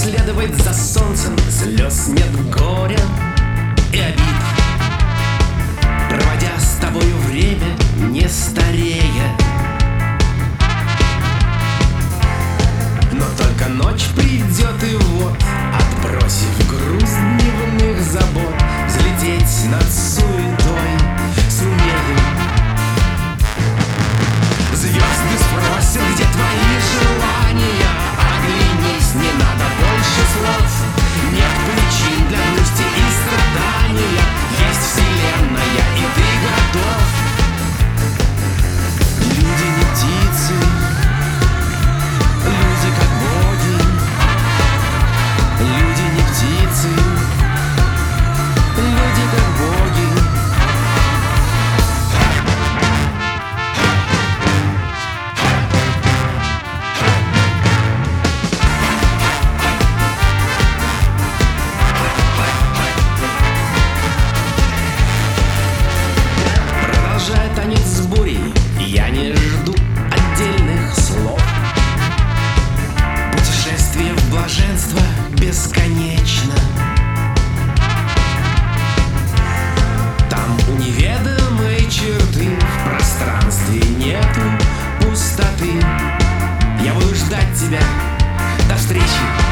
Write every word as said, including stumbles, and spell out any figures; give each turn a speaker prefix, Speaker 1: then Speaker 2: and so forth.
Speaker 1: следовать за солнцем, слез нет, горя и обид. Проводя с тобою время, не старея. Но только ночь придет и вот, отбросив груз дневных забот, взлететь над суетой сумею. Звезды спросят, где твои желания. Оглянись, не надо больше слов. Нет причин для грусти и страдания. Есть вселенная, и ты готов. Люди не птицы, люди как боги. Люди не птицы, люди как боги. Продолжая танец с бурей, я не жду отдельных слов. Путешествие в блаженство бесконечно. Там у неведомой черты в пространстве нету пустоты. Я буду ждать тебя. До встречи.